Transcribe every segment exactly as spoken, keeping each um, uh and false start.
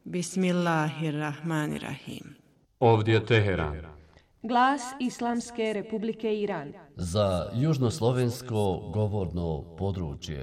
Bismillahirrahmanirrahim. Ovdje je Teheran. Glas Islamske Republike Iran. Za južnoslovensko govorno područje.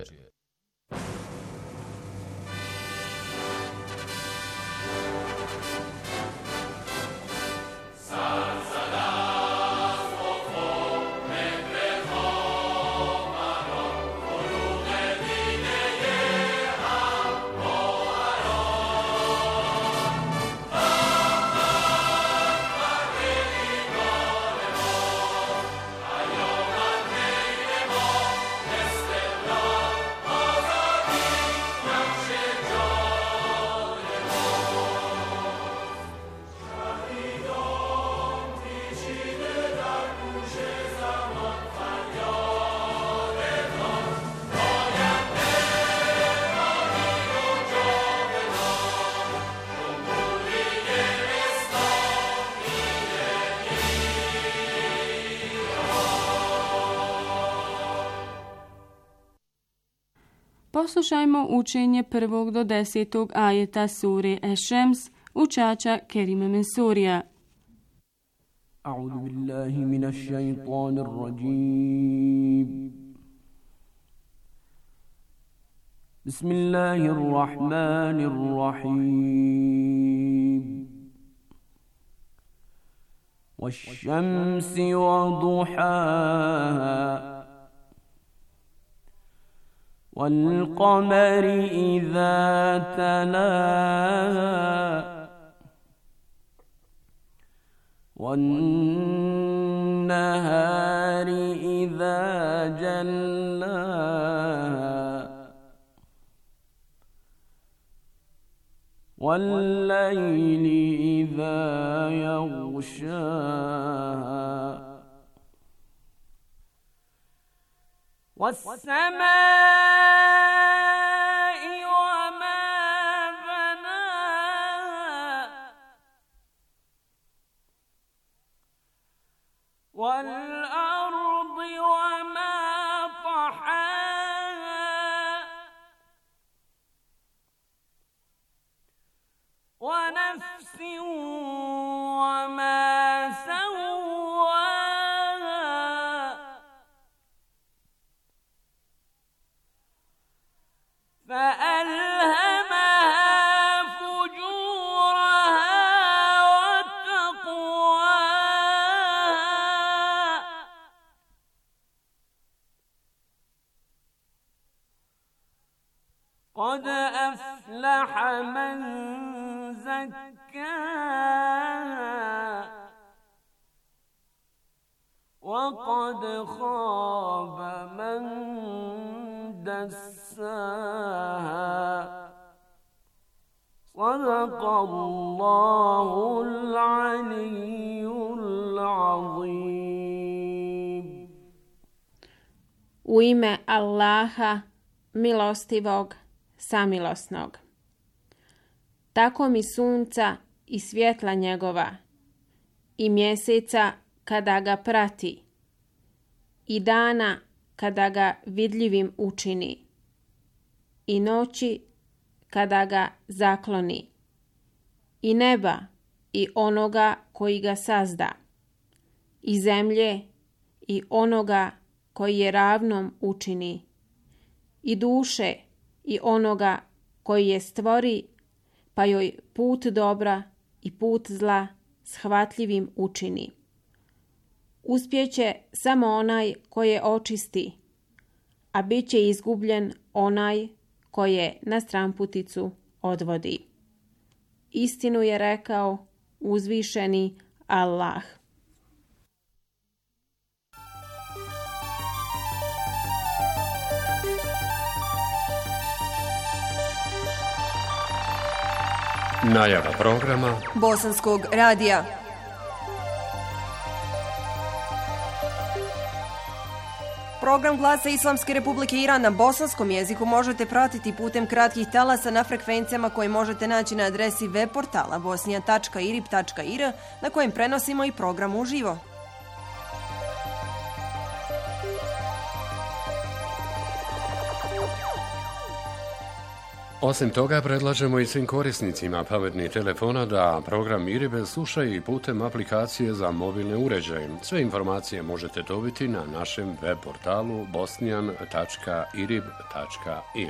Poslušajmo učenje prvog do desetog ajeta sure Eš-Šems učača Kerima Mensurija. A'udhu billahi minash shaitanir rajim. Bismillahirrahmanirrahim. Wash-shamsi wa duhaha. وَالْقَمَرِ إِذَا تَلَاهَا وَالنَّهَارِ إِذَا جَلَّاهَا وَاللَّيْلِ إِذَا يَغْشَاهَا وَالسَّمَاءِ وَمَا بَنَاهَا وَالْأَرْضِ وَمَا طَحَاهَا وَنَفْسٍ وَمَا قد أفلح من زكاها وقد خاب من دساها صدق الله العلي العظيم. U ime Allaha, milostivog, samilosnog. Tako mi sunca i svjetla njegova, i mjeseca kada ga prati, i dana kada ga vidljivim učini, i noći kada ga zakloni, i neba i onoga koji ga sazda, i zemlje i onoga koji je ravnom učini, i duše i onoga koji je stvori, pa joj put dobra i put zla shvatljivim učini. Uspjeće samo onaj koje očisti, a bit će izgubljen onaj koje na stramputicu odvodi. Istinu je rekao uzvišeni Allah. Najava programa Bosanskog radija. Program Glasa Islamske Republike Iran na bosanskom jeziku možete pratiti putem kratkih talasa na frekvencijama koje možete naći na adresi web portala bosnija tačka irib tačka ir na kojem prenosimo i program uživo. Osim toga, predlažemo i svim korisnicima pametnih telefona da program IRIB slušaju i putem aplikacije za mobilne uređaje. Sve informacije možete dobiti na našem web portalu bosnijan tačka irib tačka ir.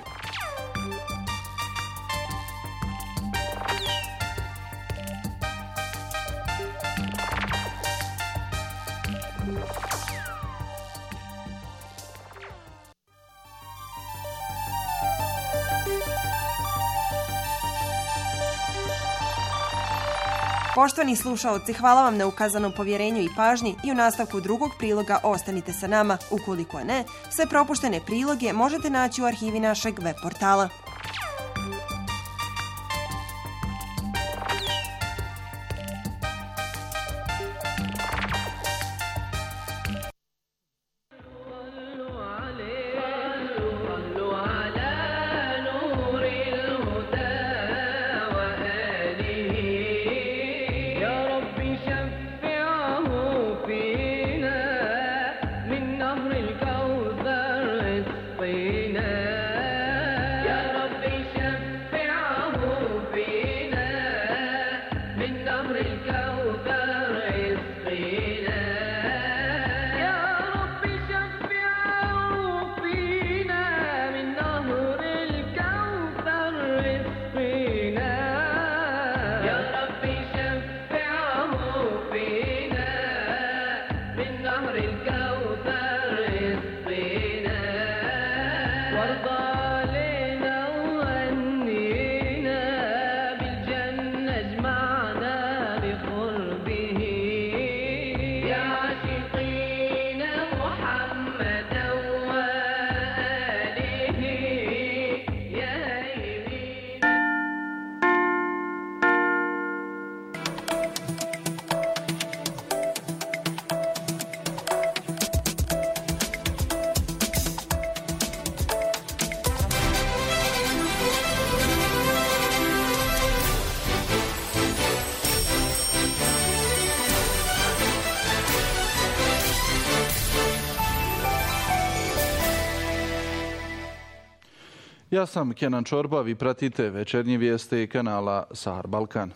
Poštovani slušaoci, hvala vam na ukazanom povjerenju i pažnji i u nastavku drugog priloga ostanite sa nama. Ukoliko ne, sve propuštene priloge možete naći u arhivi našeg web portala. Ja sam Kenan Čorba, vi pratite večernje vijesti kanala Sahar Balkan.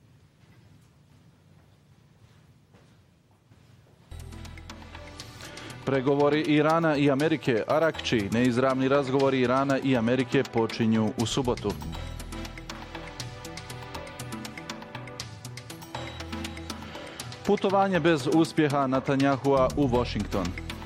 Pregovori Irana i Amerike, Arakči, neizravni razgovori Irana i Amerike počinju u subotu. Putovanje bez uspjeha Netanjahua u Washington.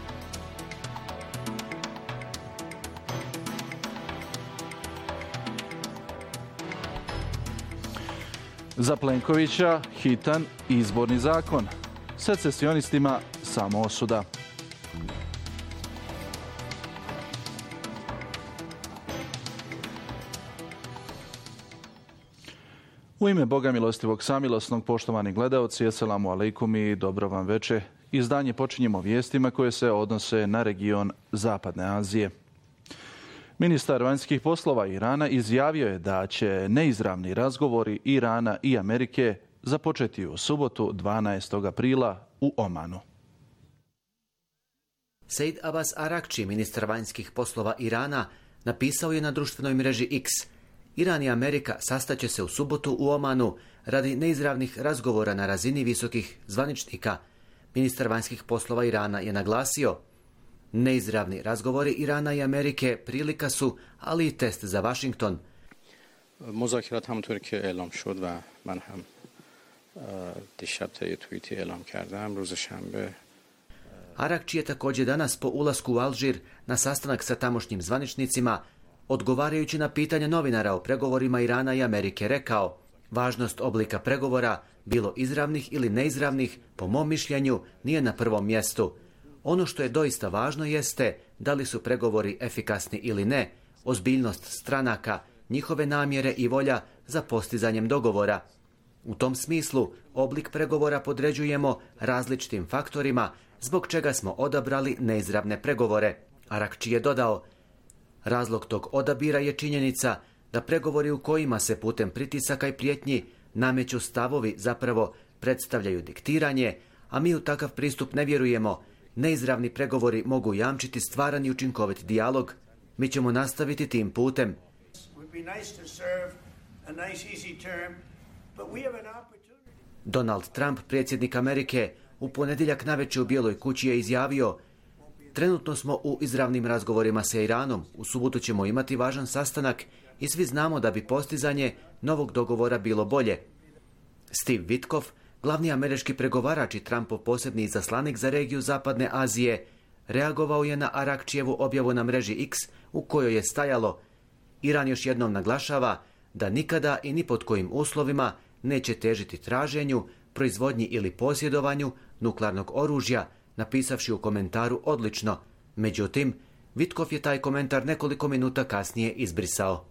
Za Plenkovića hitan izborni zakon. Secesionistima samo osuda. U ime Boga milostivog samilosnog, poštovani gledaoci, eselamu alejkum i dobro vam veče. Izdanje počinjemo vijestima koje se odnose na region Zapadne Azije. Ministar vanjskih poslova Irana izjavio je da će neizravni razgovori Irana i Amerike započeti u subotu dvanaestog aprila u Omanu. Sejd Abbas Arakči, ministar vanjskih poslova Irana, napisao je na društvenoj mreži X: Iran i Amerika sastaće se u subotu u Omanu radi neizravnih razgovora na razini visokih zvaničnika. Ministar vanjskih poslova Irana je naglasio: neizravni razgovori Irana i Amerike prilika su, ali i test za Washington. مذاکرات همونطور که اعلام شد و من هم دیشب تا توییتی اعلام کردم روز شنبه. Arakči je također danas po ulasku u Alžir na sastanak sa tamošnjim zvaničnicima, odgovarajući na pitanja novinara o pregovorima Irana i Amerike, rekao: važnost oblika pregovora, bilo izravnih ili neizravnih, po mom mišljenju nije na prvom mjestu. Ono što je doista važno jeste da li su pregovori efikasni ili ne, ozbiljnost stranaka, njihove namjere i volja za postizanjem dogovora. U tom smislu, oblik pregovora podređujemo različitim faktorima, zbog čega smo odabrali neizravne pregovore. Arakči je dodao: razlog tog odabira je činjenica da pregovori u kojima se putem pritisaka i prijetnji nameću stavovi zapravo predstavljaju diktiranje, a mi u takav pristup ne vjerujemo. Neizravni pregovori mogu jamčiti stvaran i učinkovit dijalog. Mi ćemo nastaviti tim putem. Donald Trump, predsjednik Amerike, u ponedjeljak navečer u Bijeloj kući je izjavio: trenutno smo u izravnim razgovorima sa Iranom, u subotu ćemo imati važan sastanak i svi znamo da bi postizanje novog dogovora bilo bolje. Steve Witkoff, glavni američki pregovarač i Trumpov posebni izaslanik za regiju Zapadne Azije, reagovao je na Arakčijevu objavu na mreži X u kojoj je stajalo: Iran još jednom naglašava da nikada i ni pod kojim uslovima neće težiti traženju, proizvodnji ili posjedovanju nuklearnog oružja, napisavši u komentaru: odlično. Međutim, Witkoff je taj komentar nekoliko minuta kasnije izbrisao.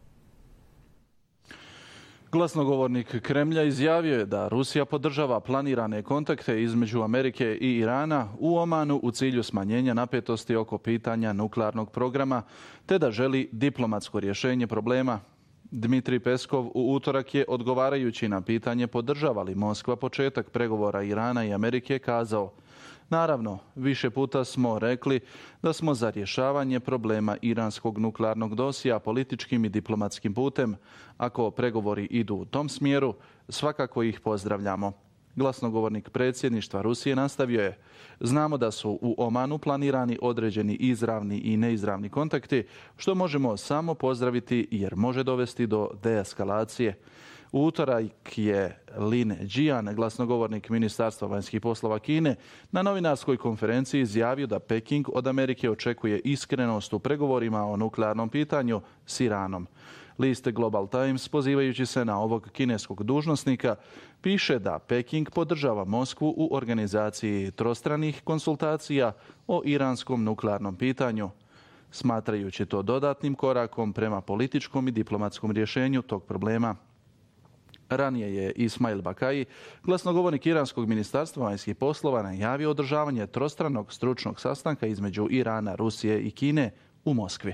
Glasnogovornik Kremlja izjavio je da Rusija podržava planirane kontakte između Amerike i Irana u Omanu u cilju smanjenja napetosti oko pitanja nuklearnog programa, te da želi diplomatsko rješenje problema. Dmitrij Peskov u utorak je, odgovarajući na pitanje podržava li Moskva početak pregovora Irana i Amerike, kazao: naravno, više puta smo rekli da smo za rješavanje problema iranskog nuklearnog dosija političkim i diplomatskim putem. Ako pregovori idu u tom smjeru, svakako ih pozdravljamo. Glasnogovornik predsjedništva Rusije nastavio je: znamo da su u Omanu planirani određeni izravni i neizravni kontakti, što možemo samo pozdraviti jer može dovesti do deeskalacije. U utorak je Lin Jian, glasnogovornik Ministarstva vanjskih poslova Kine, na novinarskoj konferenciji izjavio da Peking od Amerike očekuje iskrenost u pregovorima o nuklearnom pitanju s Iranom. List Global Times, pozivajući se na ovog kineskog dužnosnika, piše da Peking podržava Moskvu u organizaciji trostranih konsultacija o iranskom nuklearnom pitanju, smatrajući to dodatnim korakom prema političkom i diplomatskom rješenju tog problema. Ranije je Ismail Bakai, glasnogovornik iranskog ministarstva vanjskih poslova, najavio održavanje trostranog stručnog sastanka između Irana, Rusije i Kine u Moskvi.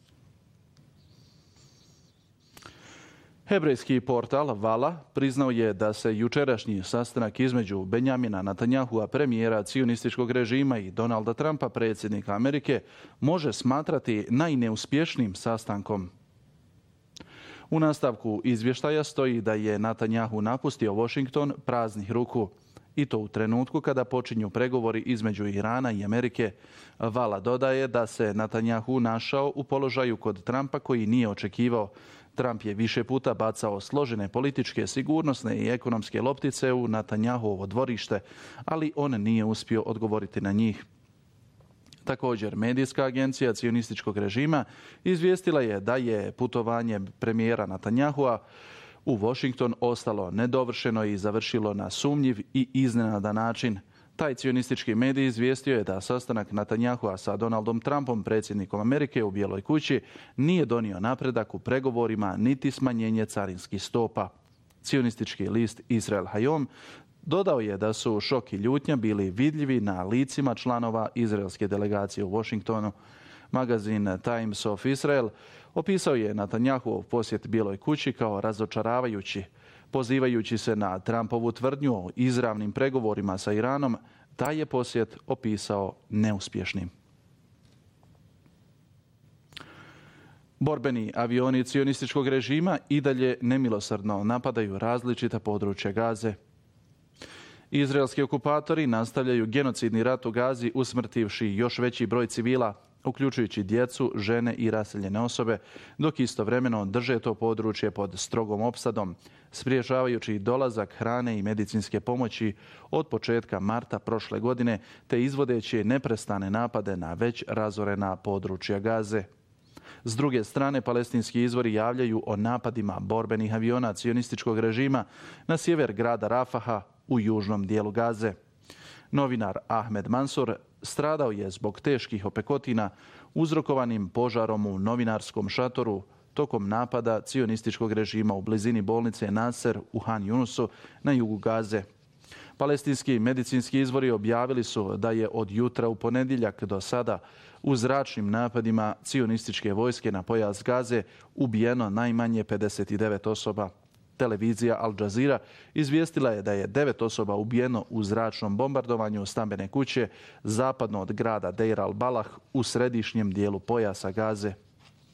Hebrejski portal Vala priznao je da se jučerašnji sastanak između Benjamina Netanyahua, premijera cionističkog režima, i Donalda Trumpa, predsjednika Amerike, može smatrati najneuspješnijim sastankom. U nastavku izvještaja stoji da je Netanyahu napustio Washington praznih ruku, i to u trenutku kada počinju pregovori između Irana i Amerike. Vala dodaje da se Netanyahu našao u položaju kod Trumpa koji nije očekivao. Trump je više puta bacao složene političke, sigurnosne i ekonomske loptice u Netanyahuovo dvorište, ali on nije uspio odgovoriti na njih. Također, medijska agencija cionističkog režima izvijestila je da je putovanje premijera Netanyahua u Washington ostalo nedovršeno i završilo na sumnjiv i iznenadan način. Taj cionistički medij izvijestio je da sastanak Netanyahua sa Donaldom Trumpom, predsjednikom Amerike, u Bijeloj kući nije donio napredak u pregovorima niti smanjenje carinskih stopa. Cionistički list Israel Hayom dodao je da su šok i ljutnja bili vidljivi na licima članova izraelske delegacije u Washingtonu. Magazin Times of Israel opisao je Netanyahuov posjet Bijeloj kući kao razočaravajući. Pozivajući se na Trumpovu tvrdnju o izravnim pregovorima sa Iranom, taj je posjet opisao neuspješnim. Borbeni avioni cionističkog režima i dalje nemilosrdno napadaju različita područja Gaze. Izraelski okupatori nastavljaju genocidni rat u Gazi, usmrtivši još veći broj civila, uključujući djecu, žene i raseljene osobe, dok istovremeno drže to područje pod strogom opsadom, spriječavajući dolazak hrane i medicinske pomoći od početka marta prošle godine, te izvodeći neprestane napade na već razorena područja Gaze. S druge strane, palestinski izvori javljaju o napadima borbenih aviona cionističkog režima na sjever grada Rafaha u južnom dijelu Gaze. Novinar Ahmed Mansur stradao je zbog teških opekotina uzrokovanim požarom u novinarskom šatoru tokom napada cionističkog režima u blizini bolnice Nasser u Han Yunusu na jugu Gaze. Palestinski medicinski izvori objavili su da je od jutra u ponedjeljak do sada u zračnim napadima cionističke vojske na pojas Gaze ubijeno najmanje pedeset devet osoba. Televizija Al Jazeera izvijestila je da je devet osoba ubijeno u zračnom bombardovanju stambene kuće zapadno od grada Deir al-Balah u središnjem dijelu pojasa Gaze.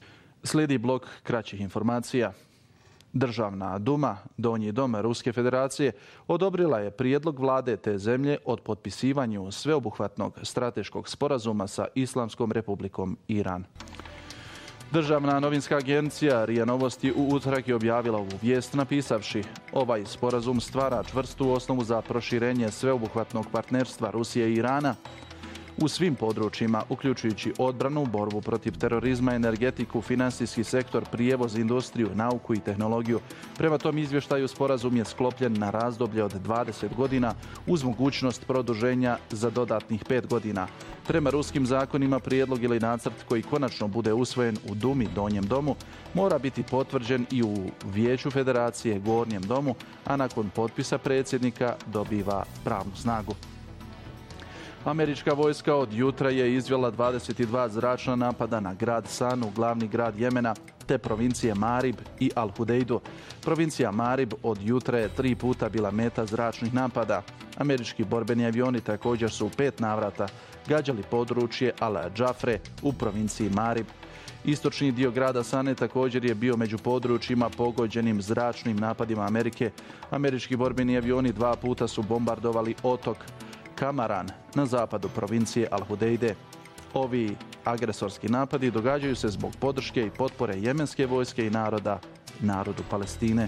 Slijedi blok kraćih informacija. Državna duma, Donji dom Ruske federacije, odobrila je prijedlog vlade te zemlje od potpisivanju sveobuhvatnog strateškog sporazuma sa Islamskom republikom Iran. Državna novinska agencija R I A Novosti u utorak je objavila ovu vijest napisavši: ovaj sporazum stvara čvrstu osnovu za proširenje sveobuhvatnog partnerstva Rusije i Irana u svim područjima, uključujući odbranu, borbu protiv terorizma, energetiku, finansijski sektor, prijevoz, industriju, nauku i tehnologiju. Prema tom izvještaju sporazum je sklopljen na razdoblje od dvadeset godina uz mogućnost produženja za dodatnih pet godina. Prema ruskim zakonima prijedlog ili nacrt koji konačno bude usvojen u Dumi, Donjem domu, mora biti potvrđen i u Vijeću Federacije, Gornjem domu, a nakon potpisa predsjednika dobiva pravnu snagu. Američka vojska od jutra je izvela dvadeset dva zračna napada na grad Sanu, glavni grad Jemena, te provincije Marib i Al-Hudejdu. Provincija Marib od jutra je tri puta bila meta zračnih napada. Američki borbeni avioni također su u pet navrata gađali područje Al-Džafre u provinciji Marib. Istočni dio grada Sane također je bio među područjima pogođenim zračnim napadima Amerike. Američki borbeni avioni dva puta su bombardovali otok Kamaran na zapadu provincije Al-Hudejde. Ovi agresorski napadi događaju se zbog podrške i potpore jemenske vojske i naroda, narodu Palestine.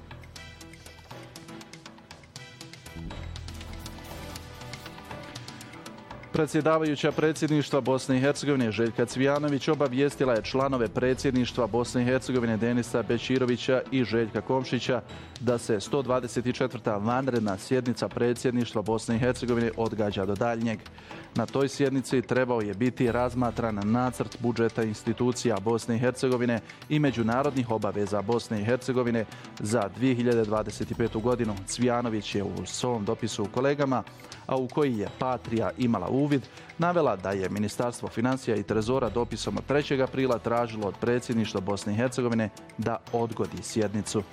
Predsjedavajuća predsjedništva Bosne i Hercegovine Željka Cvijanović obavijestila je članove predsjedništva Bosne i Hercegovine Denisa Bećirovića i Željka Komšića da se sto dvadeset četvrta vanredna sjednica predsjedništva Bosne i Hercegovine odgađa do daljnjeg. Na toj sjednici trebao je biti razmatran nacrt budžeta institucija Bosne i Hercegovine i međunarodnih obaveza Bosne i Hercegovine za dvije hiljade dvadeset petu godinu. Cvijanović je u svom dopisu kolegama, a u koji je Patrija imala uvid, navela da je Ministarstvo financija i trezora dopisom od trećeg aprila tražilo od predsjedništva Bosne i Hercegovine da odgodi sjednicu.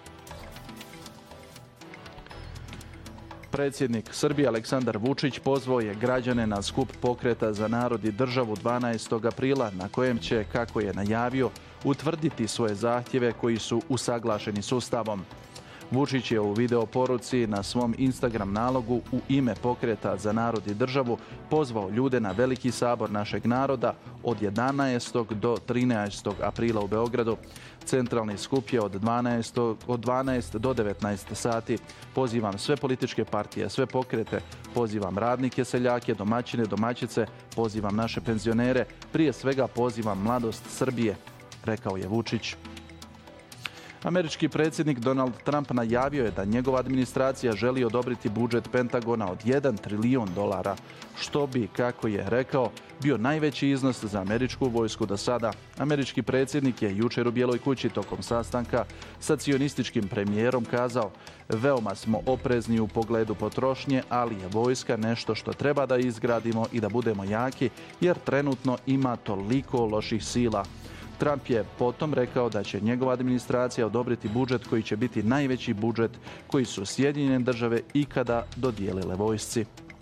Predsjednik Srbije Aleksandar Vučić pozvao je građane na skup Pokreta za narod i državu dvanaestog aprila na kojem će, kako je najavio, utvrditi svoje zahtjeve koji su usaglašeni s Ustavom. Vučić je u video poruci na svom Instagram nalogu u ime Pokreta za narod i državu pozvao ljude na veliki sabor našeg naroda od jedanaestog do trinaestog aprila u Beogradu. Centralni skup je od dvanaest do devetnaest sati. Pozivam sve političke partije, sve pokrete, pozivam radnike, seljake, domaćine, domaćice, pozivam naše penzionere, prije svega pozivam mladost Srbije, rekao je Vučić. Američki predsjednik Donald Trump najavio je da njegova administracija želi odobriti budžet Pentagona od jedan trilijon dolara, što bi, kako je rekao, bio najveći iznos za američku vojsku do sada. Američki predsjednik je jučer u Bijeloj kući tokom sastanka sa cionističkim premijerom kazao: veoma smo oprezni u pogledu potrošnje, ali je vojska nešto što treba da izgradimo i da budemo jaki, jer trenutno ima toliko loših sila. Trump je potom rekao da će njegova administracija odobriti budžet koji će biti najveći budžet koji su Sjedinjene države ikada dodijelile vojsci.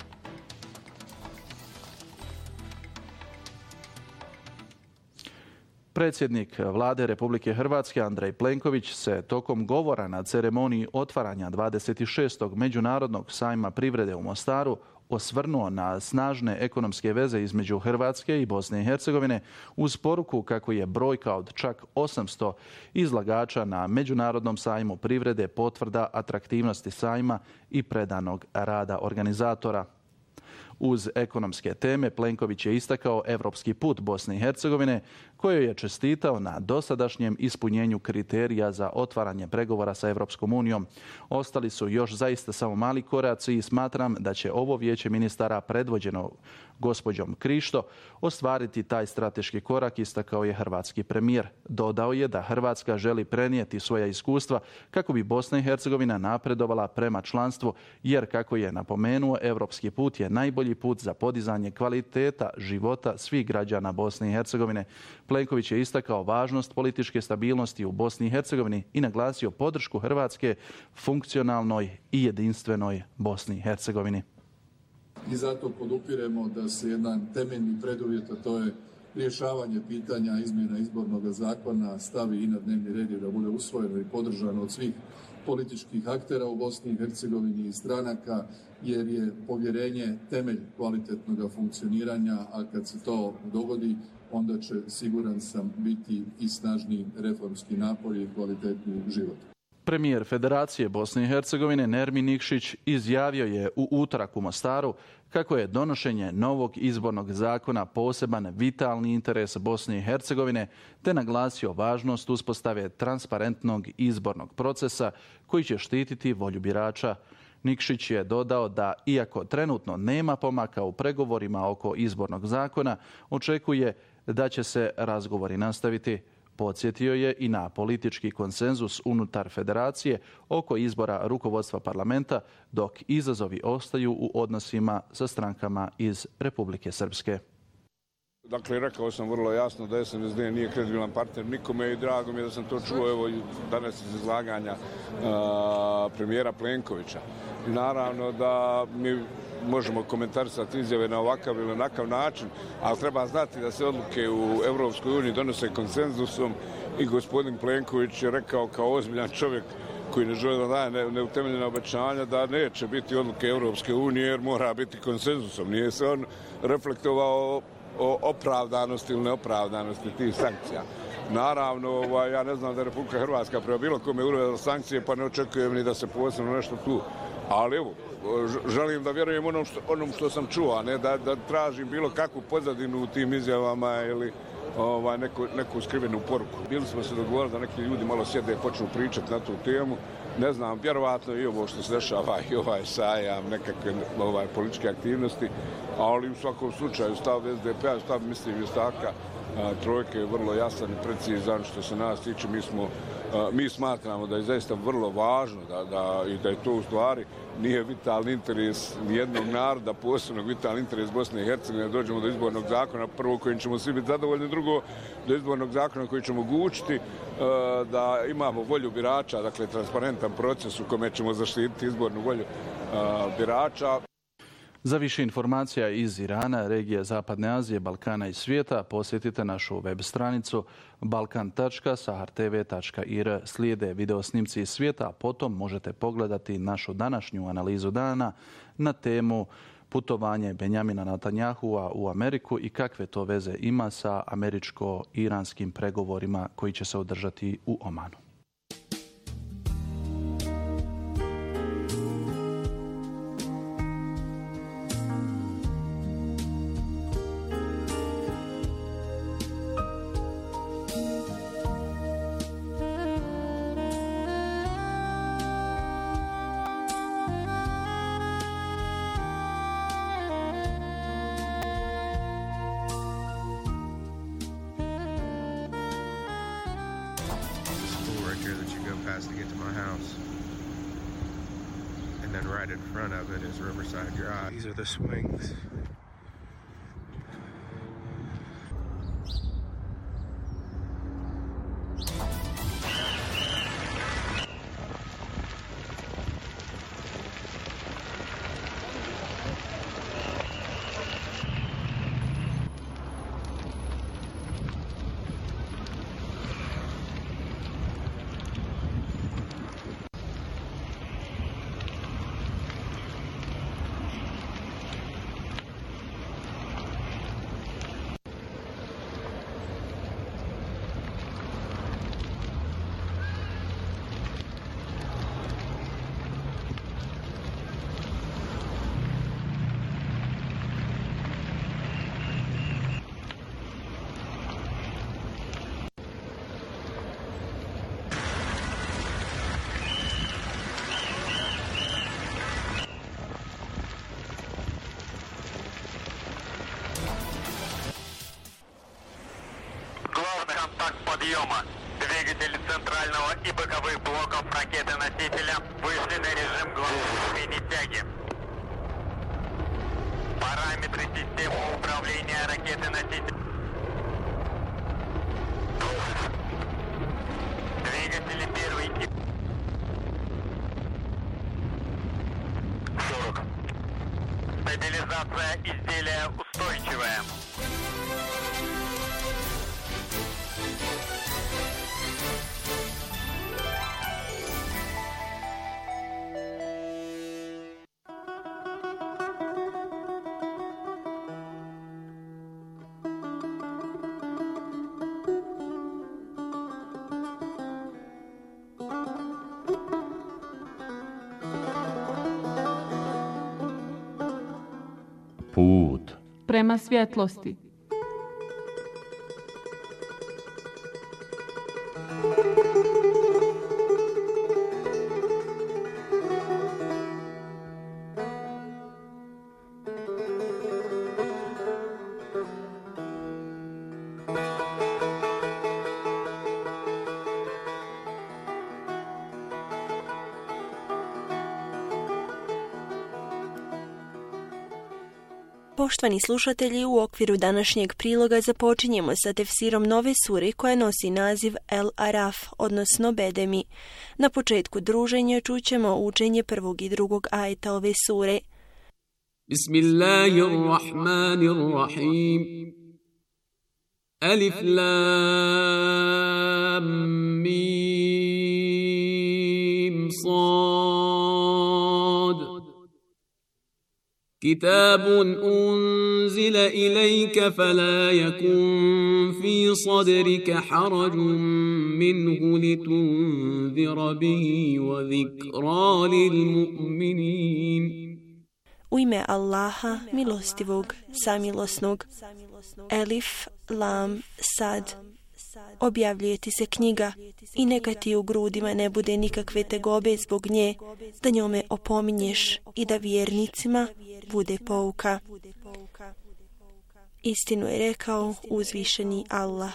Predsjednik vlade Republike Hrvatske Andrej Plenković se tokom govora na ceremoniji otvaranja dvadeset šestog Međunarodnog sajma privrede u Mostaru osvrnuo na snažne ekonomske veze između Hrvatske i Bosne i Hercegovine uz poruku kako je brojka od čak osamsto izlagača na Međunarodnom sajmu privrede potvrda atraktivnosti sajma i predanog rada organizatora. Uz ekonomske teme Plenković je istakao evropski put Bosne i Hercegovine, kojoj je čestitao na dosadašnjem ispunjenju kriterija za otvaranje pregovora sa Evropskom unijom. Ostali su još zaista samo mali koraci i smatram da će ovo vijeće ministara predvođeno gospođom Krišto ostvariti taj strateški korak, istakao je hrvatski premijer. Dodao je da Hrvatska želi prenijeti svoja iskustva kako bi Bosna i Hercegovina napredovala prema članstvu, jer, kako je napomenuo, evropski put je najbolji put za podizanje kvaliteta života svih građana Bosne i Hercegovine. Plenković je istakao važnost političke stabilnosti u Bosni i Hercegovini i naglasio podršku Hrvatske funkcionalnoj i jedinstvenoj Bosni i Hercegovini. I zato podupiremo da se jedan temeljni preduvjet, a to je rješavanje pitanja izmjena izbornog zakona stavi i na dnevni red i da bude usvojeno i podržano od svih političkih aktera u Bosni i Hercegovini i stranaka, jer je povjerenje temelj kvalitetnog funkcioniranja, a kad se to dogodi, onda će, siguran sam, biti i snažni reformski napor i kvalitetni život. Premijer Federacije Bosne i Hercegovine Nermin Nikšić izjavio je u utorak u Mostaru kako je donošenje novog izbornog zakona poseban vitalni interes Bosne i Hercegovine, te naglasio važnost uspostave transparentnog izbornog procesa koji će štititi volju birača. Nikšić je dodao da, iako trenutno nema pomaka u pregovorima oko izbornog zakona, očekuje da će se razgovori nastaviti. Podsjetio je i na politički konsenzus unutar federacije oko izbora rukovodstva parlamenta, dok izazovi ostaju u odnosima sa strankama iz Republike Srpske. Dakle, rekao sam vrlo jasno da S N S D nije kredibilan partner nikome i drago mi je da sam to čuo evo danas iz izlaganja a, premijera Plenkovića. I naravno da mi možemo komentarisati izjave na ovakav ili onakav način, ali treba znati da se odluke u Europskoj uniji donose konsenzusom i gospodin Plenković je rekao kao ozbiljan čovjek koji ne želi da daje neutemeljena obećanja da neće biti odluke Europske unije jer mora biti konsenzusom. Nije se on reflektovao o opravdanosti ili neopravdanosti tih sankcija. Naravno, ovaj, ja ne znam da je Republika Hrvatska prema bilo kome uvela sankcije, pa ne očekujem ni da se posebno nešto tu. Ali evo, želim da vjerujem onom što, onom što sam čuo, a ne da, da tražim bilo kakvu pozadinu u tim izjavama ili ovaj, neku, neku skrivenu poruku. Bili smo se dogovorili da neki ljudi malo sjede i počnu pričati na tu temu. Ne znam, vjerovatno i ovo što se dešava i ovaj sajam, nekakve ovaj, političke aktivnosti, ali u svakom slučaju stav S D P-a, stav mislim Vjestaka trojke je vrlo jasan i precizan što se nas tiče. Mi, smo, mi smatramo da je zaista vrlo važno da, da, i da je to u stvari nije vitalni interes nijednog naroda, posebno vitalni interes Bosne i Hercegovine, da dođemo do izbornog zakona, prvo kojim ćemo svi biti zadovoljni, drugo do izbornog zakona koji će omogućiti da imamo volju birača, dakle transparentan proces u kome ćemo zaštititi izbornu volju birača. Za više informacija iz Irana, regije Zapadne Azije, Balkana i svijeta posjetite našu web stranicu balkan tačka sahar t v tačka i r. Slijede video snimci iz svijeta, a potom možete pogledati našu današnju analizu dana na temu putovanje Benjamina Netanjahua u Ameriku i kakve to veze ima sa američko-iranskim pregovorima koji će se održati u Omanu. To get to my house, and then right in front of it is Riverside Drive. These are the swings. Подъема. Двигатели центрального и боковых блоков ракеты-носителя вышли на режим главной тяги. Параметры системы управления ракеты-носителя. Двигатели первый тип. сорок. Стабилизация изделия устойчивая. Put prema svjetlosti. Poštovani slušatelji, u okviru današnjeg priloga započinjemo sa tefsirom nove sure koja nosi naziv El Araf, odnosno Bedemi. Na početku druženja čućemo učenje prvog i drugog ajeta ove sure. Bismillahirrahmanirrahim. Alif lam mim sad. كتاب أنزل إليك فلا يكن في صدرك حرج منه لتنذر به وذكرى للمؤمنين. U ime Allaha, milostivog, samilosnog. Elif, lam, sad. Objavljuje ti se knjiga i neka ti u grudima ne bude nikakve tegobe zbog nje, da njome opominješ i da vjernicima bude pouka. Istinu je rekao uzvišeni Allah.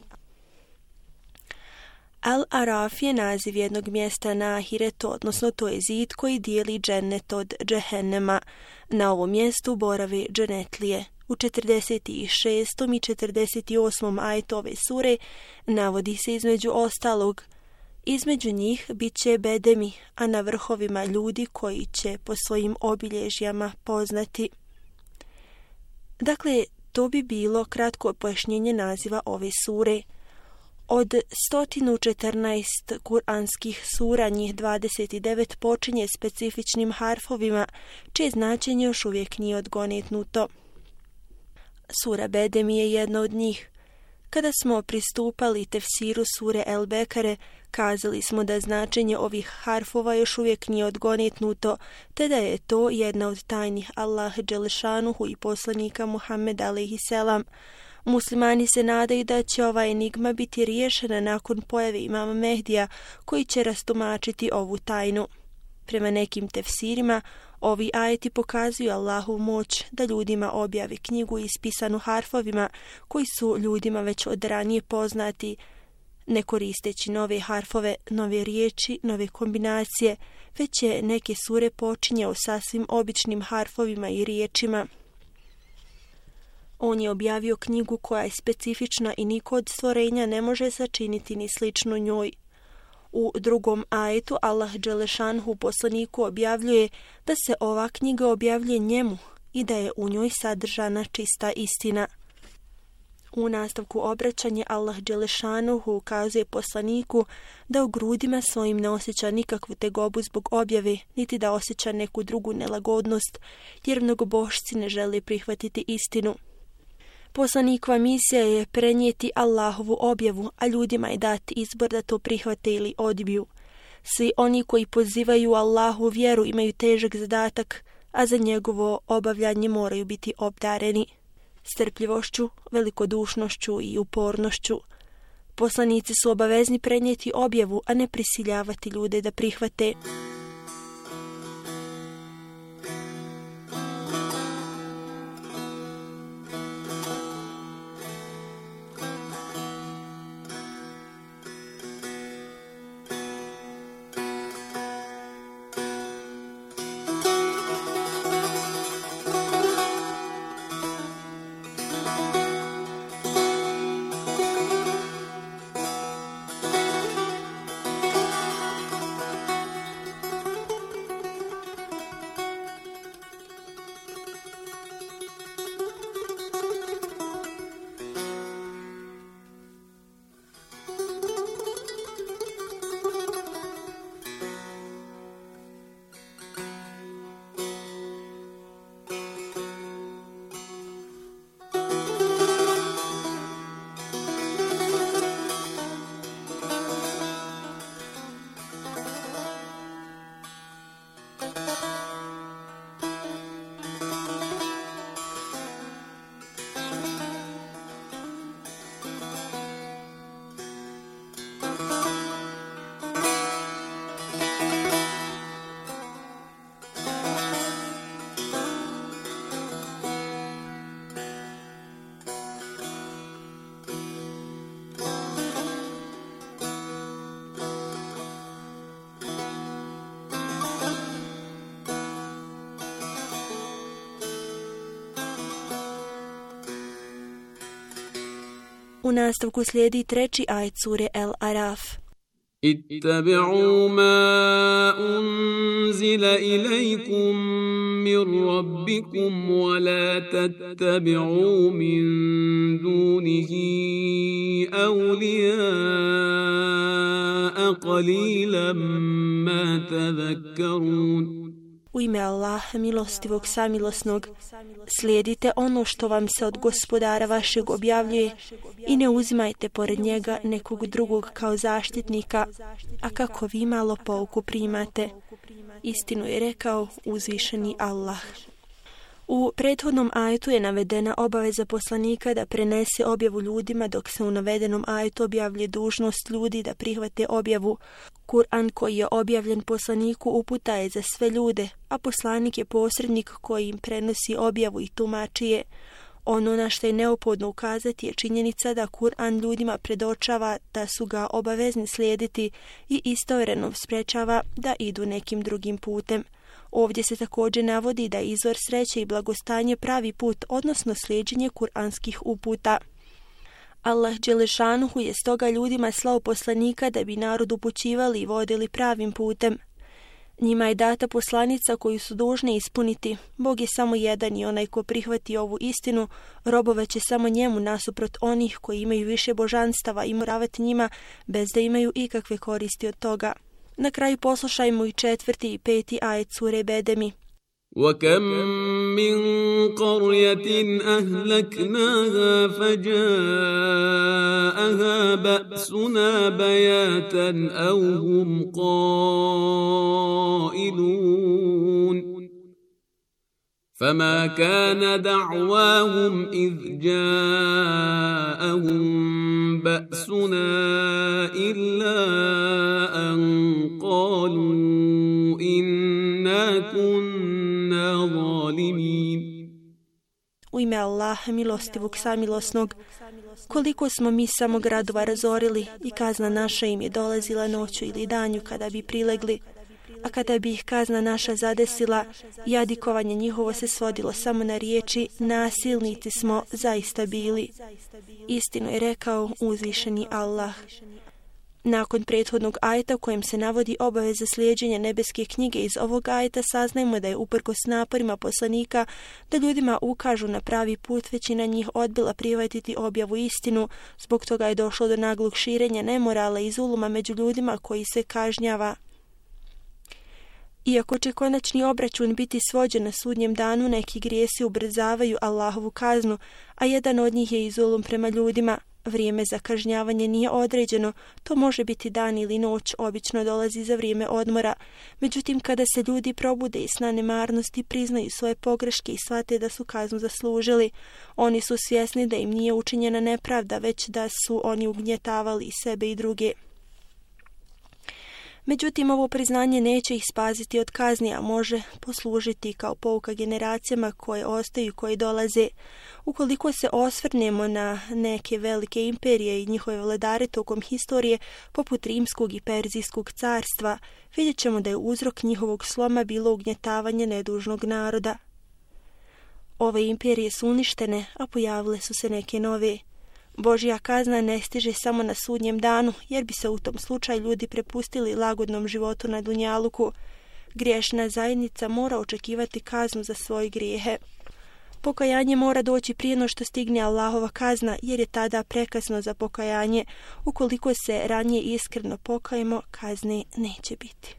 Al-Araf je naziv jednog mjesta na Ahiretu, odnosno to je zid koji dijeli džennet od džehennema. Na ovom mjestu borave dženetlije. U četrdeset šestom i četrdeset osmom ajetu ove sure navodi se između ostalog: između njih bit će bedemi, a na vrhovima ljudi koji će po svojim obilježjama poznati. Dakle, to bi bilo kratko pojašnjenje naziva ove sure. Od sto četrnaest kuranskih sura, njih dvadeset devet počinje specifičnim harfovima, čije značenje još uvijek nije odgonetnuto. Sura Bedemi je jedna od njih. Kada smo pristupali tefsiru sure El Bekare, kazali smo da značenje ovih harfova još uvijek nije odgonetnuto, te da je to jedna od tajnih Allaha dželešanuhu i poslanika Muhammed alejhi selam. Muslimani se nadaju da će ova enigma biti riješena nakon pojave imama Mehdija, koji će rastumačiti ovu tajnu. Prema nekim tefsirima, ovi ajeti pokazuju Allahu moć da ljudima objavi knjigu ispisanu harfovima koji su ljudima već od ranije poznati, ne koristeći nove harfove, nove riječi, nove kombinacije, već je neke sure počinjao sasvim običnim harfovima i riječima. On je objavio knjigu koja je specifična i niko od stvorenja ne može sačiniti ni sličnu njoj. U drugom ajetu Allah dželešanhu poslaniku objavljuje da se ova knjiga objavljuje njemu i da je u njoj sadržana čista istina. U nastavku obraćanja Allah dželešanuhu ukazuje poslaniku da u grudima svojim ne osjeća nikakvu tegobu zbog objave, niti da osjeća neku drugu nelagodnost, jer mnogobošci ne žele prihvatiti istinu. Poslanikova misija je prenijeti Allahovu objavu, a ljudima je dati izbor da to prihvate ili odbiju. Svi oni koji pozivaju Allahu vjeru imaju težak zadatak, a za njegovo obavljanje moraju biti obdareni strpljivošću, velikodušnošću i upornošću. Poslanici su obavezni prenijeti objavu, a ne prisiljavati ljude da prihvate. U nastavku slijedi treći ajet sure El Araf. اتبعوا ما أنزل إليكم من ربكم ولا تتبعوا من دونه أولياء قليلا ما تذكرون. U ime Allaha, milostivog, samilosnog, slijedite ono što vam se od gospodara vašeg objavljuje i ne uzimajte pored njega nekog drugog kao zaštitnika, a kako vi malo pouku primate. Istinu je rekao uzvišeni Allah. U prethodnom ajetu je navedena obaveza poslanika da prenese objavu ljudima, dok se u navedenom ajetu objavljuje dužnost ljudi da prihvate objavu. Kur'an koji je objavljen poslaniku uputa je za sve ljude, a poslanik je posrednik koji im prenosi objavu i tumači je. Ono na što je neophodno ukazati je činjenica da Kur'an ljudima predočava da su ga obavezni slijediti i istovremeno sprečava da idu nekim drugim putem. Ovdje se također navodi da je izvor sreće i blagostanje pravi put, odnosno slijeđenje kuranskih uputa. Allah dželešanuhu je stoga ljudima slao poslanika da bi narod upućivali i vodili pravim putem. Njima je data poslanica koju su dužni ispuniti. Bog je samo jedan i onaj ko prihvati ovu istinu, robovaće samo njemu nasuprot onih koji imaju više božanstava i moravati njima bez da imaju ikakve koristi od toga. Na kraju poslušajmo i četvrti i peti ajet sure Bedemi. وَكَمْ مِنْ قَرْيَةٍ أَهْلَكْنَاهَا فَجَاءَهَا بَأْسُنَا بَيَاتًا أَوْ هُمْ قَائِلُونَ فَمَا كَانَ دَعْوَاهُمْ إِذْ جَاءَهُمْ بَأْسُنَا إِلَّا أَنْ قَالُوا إِنَّا كُنَّا ظَالِمِينَ. U ime Allaha, milostivog, samilosnog, koliko smo mi samo gradova razorili i kazna naša im je dolazila noću ili danju kada bi prilegli, a kada bi ih kazna naša zadesila, jadikovanje njihovo se svodilo samo na riječi nasilnici smo zaista bili. Istinu je rekao uzvišeni Allah. Nakon prethodnog ajeta kojem se navodi obaveza slijeđenja nebeske knjige, iz ovog ajeta saznajemo da je uprkos naporima poslanika da ljudima ukažu na pravi put, većina njih odbila prihvatiti objavu istinu. Zbog toga je došlo do naglog širenja nemorala i zuluma među ljudima koji se kažnjava. Iako će konačni obračun biti svođen na sudnjem danu, neki grijesi ubrzavaju Allahovu kaznu, a jedan od njih je i zulum prema ljudima. Vrijeme za kažnjavanje nije određeno, to može biti dan ili noć, obično dolazi za vrijeme odmora. Međutim, kada se ljudi probude iz sna nemarnosti, priznaju svoje pogreške i shvate da su kaznu zaslužili, oni su svjesni da im nije učinjena nepravda, već da su oni ugnjetavali i sebe i druge. Međutim, ovo priznanje neće ih spasiti od kazni, a može poslužiti kao pouka generacijama koje ostaju i koje dolaze. Ukoliko se osvrnemo na neke velike imperije i njihove vladare tokom historije, poput Rimskog i Perzijskog carstva, vidjet ćemo da je uzrok njihovog sloma bilo ugnjetavanje nedužnog naroda. Ove imperije su uništene, a pojavile su se neke nove. Božja kazna ne stiže samo na sudnjem danu, jer bi se u tom slučaju ljudi prepustili lagodnom životu na dunjaluku. Griješna zajednica mora očekivati kaznu za svoje grijehe. Pokajanje mora doći prije no što stigne Allahova kazna, jer je tada prekasno za pokajanje. Ukoliko se ranije iskreno pokajemo, kazne neće biti.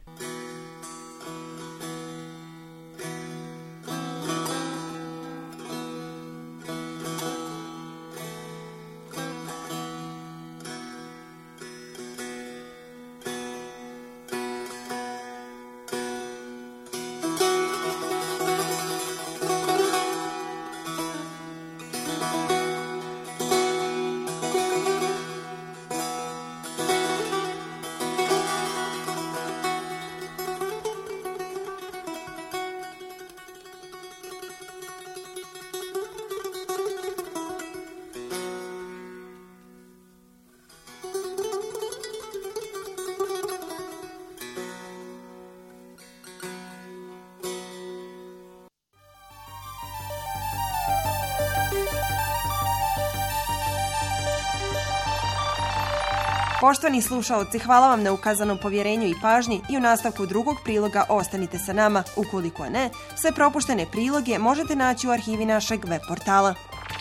Poštovani slušaoci, hvala vam na ukazanom povjerenju i pažnji i u nastavku drugog priloga ostanite sa nama. Ukoliko ne, sve propuštene priloge možete naći u arhivi našeg web portala.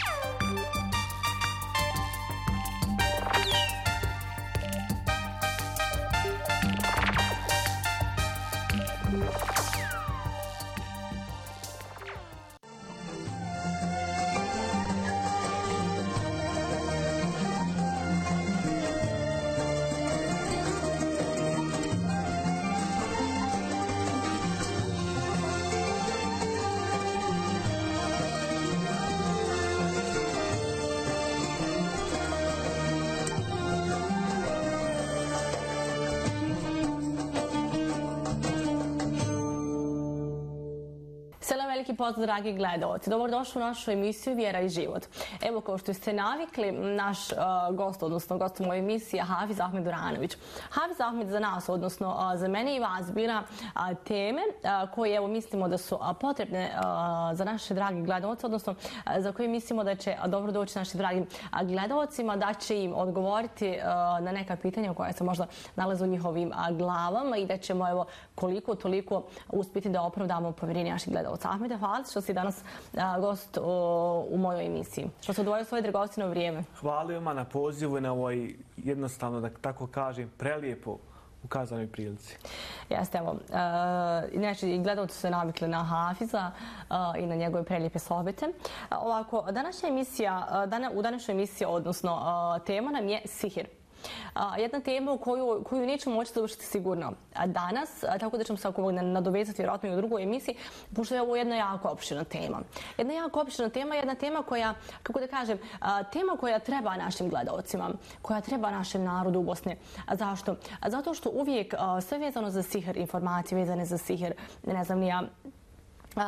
Veliki pozdrav, dragi gledalci. Dobrodošli u našu emisiju Vjera i život. Evo, kao što ste navikli, naš uh, gost, odnosno gost moje emisije, Hafiz Ahmed Duranović. Hafiz Ahmed za nas, odnosno uh, za mene i vas, bira uh, teme uh, koje evo, mislimo da su uh, potrebne uh, za naše dragi gledalci, odnosno uh, za koje mislimo da će uh, dobro doći našim dragim uh, gledalcima, da će im odgovoriti uh, na neka pitanja koja se možda nalaze u njihovim uh, glavama i da ćemo evo, koliko toliko uspjeti da opravdamo povjerenje naših gledalca. Ahmed, hvala što si danas a, gost o, u mojoj emisiji. Što se odvojio svoje dragocjeno vrijeme. Hvala vam na pozivu i na ovoj, jednostavno da tako kažem, prelijepo ukazanoj prilici. Jeste, evo. E, inače, gledalci su se navikli na Hafiza e, i na njegove prelijepe sohbete. Ovako, današnja emisija, dana, u današnjoj emisiji, odnosno e, tema nam je sihir. Uh, jedna tema koju, koju nećemo moći završiti sigurno danas, a, tako da ćemo se ako nadovezati vjerojatno i u drugoj emisiji, pošto je ovo jedna jako opširna tema. Jedna jako opširna tema, jedna tema koja, kako da kažem, a, tema koja treba našim gledalcima, koja treba našem narodu u Bosni. A zašto? A zato što uvijek a, sve vezano za sihir, informacije vezane za sihir, ne znam ni ja, Uh,